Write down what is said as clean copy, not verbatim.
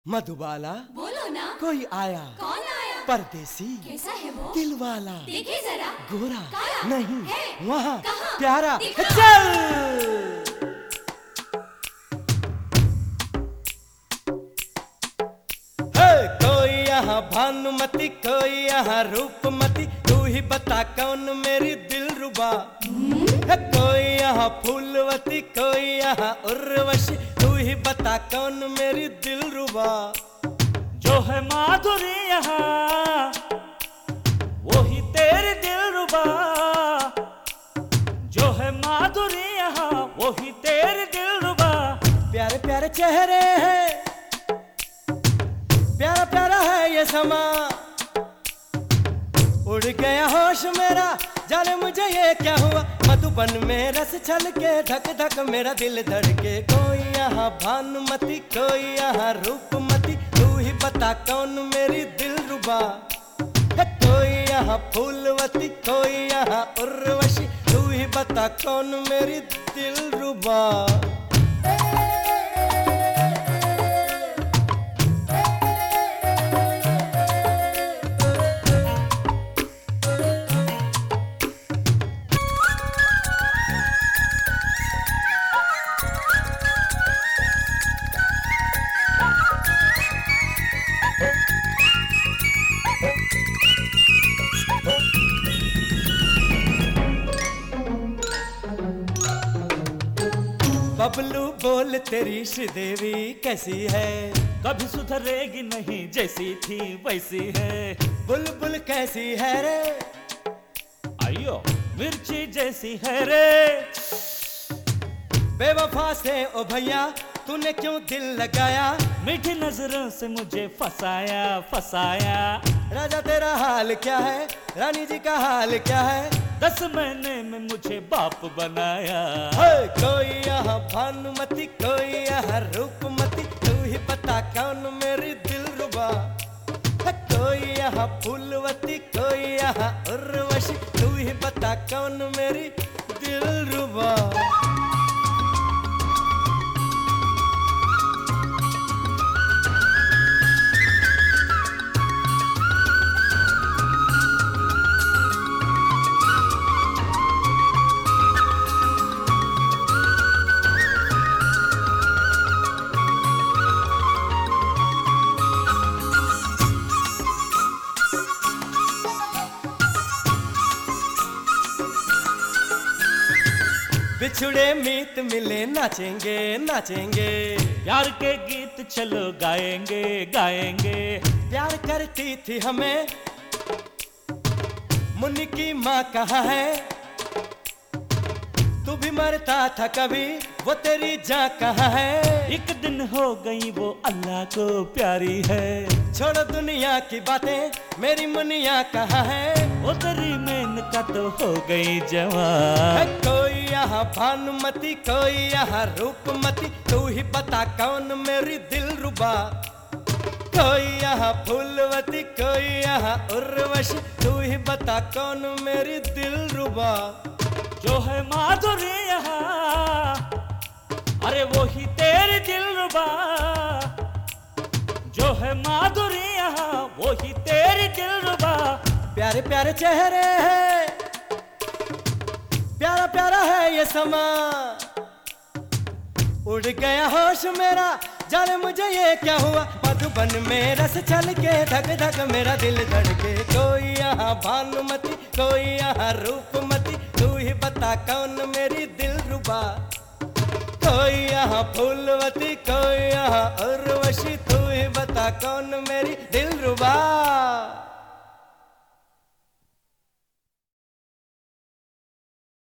मधुबाला बोलो ना। कोई आया? कौन आया? परदेसी। कैसा है वो? दिल वाला। देखे जरा। गोरा काला? नहीं है? वहाँ कहाँ? प्यारा। दिखा। चल कोई यहाँ भानुमती, कोई यहाँ रूपमती, तू ही बता कौन मेरी दिलरुबा। कोई यहाँ फूलवती, कोई यहाँ उर्वशी, तू ही बता कौन मेरी दिलरुबा। जो है माधुरी यहाँ वो ही तेरी दिलरुबा। जो है माधुरी यहाँ वो ही तेरी दिलरुबा। प्यारे प्यारे चेहरे हैं, प्यारा प्यारा है ये समा। उड़ गया होश मेरा, जाने मुझे ये क्या हुआ। मधुबन में रस छलके, धक धक मेरा दिल धड़के। कोई यहाँ भानुमती, कोई यहाँ रूपमती, तू ही बता कौन मेरी दिलरुबा। कोई यहाँ फूलवती, कोई यहाँ उर्वशी, तू ही बता कौन मेरी दिलरुबा। बबलू बोल तेरी श्रीदेवी कैसी है? कभी सुधरेगी नहीं, जैसी थी वैसी है। बुलबुल कैसी है रे? आइयो मिर्ची जैसी है रे। बेवफा से ओ भैया तूने क्यों दिल लगाया? मीठी नजरों से मुझे फसाया फसाया। राजा तेरा हाल क्या है, रानी जी का हाल क्या है? 10 महीने में मुझे बाप बनाया। कोई यहाँ भानुमती, कोई यहाँ रूपमती, तू ही बता कौन मेरी दिलरुबा। कोई यहाँ फूलवती, कोई यहाँ उर्वशी, तू ही बता कौन मेरी दिलरुबा। बिछुड़े मीत मिले नाचेंगे नाचेंगे। प्यार के गीत चलो गाएंगे गाएंगे। प्यार करती थी हमें मुन्नी की माँ कहाँ है? तू भी मरता था कभी, वो तेरी जान कहाँ है? एक दिन हो गई वो अल्लाह को प्यारी है। छोड़ो दुनिया की बातें, मेरी मुनिया कहाँ है? वो तेरी मेनका तो हो गई जवान। कोई यहाँ भानुमती, कोई यहाँ रूपमती, तू ही बता कौन मेरी दिलरुबा। कोई यहाँ फूलवती, कोई यहाँ उर्वशी, तू ही बता कौन मेरी दिलरुबा। जो है माधुरी यहाँ अरे वो ही तेरी दिलरुबा। जो है माधुरी यहाँ वो ही तेरी दिलरुबा। प्यारे प्यारे चेहरे हैं, प्यारा प्यारा है ये समा। उड़ गया होश मेरा, जाने मुझे ये क्या हुआ। मधुबन में रस छलके, धक धक मेरा दिल धड़के। कोई यहाँ भानुमती, कोई यहाँ रूपमती, तू ही बता कौन मेरी दिलरुबा। कोई यहाँ फूलवती, कोई यहाँ उर्वशी, तू ही बता कौन मेरी दिलरुबा।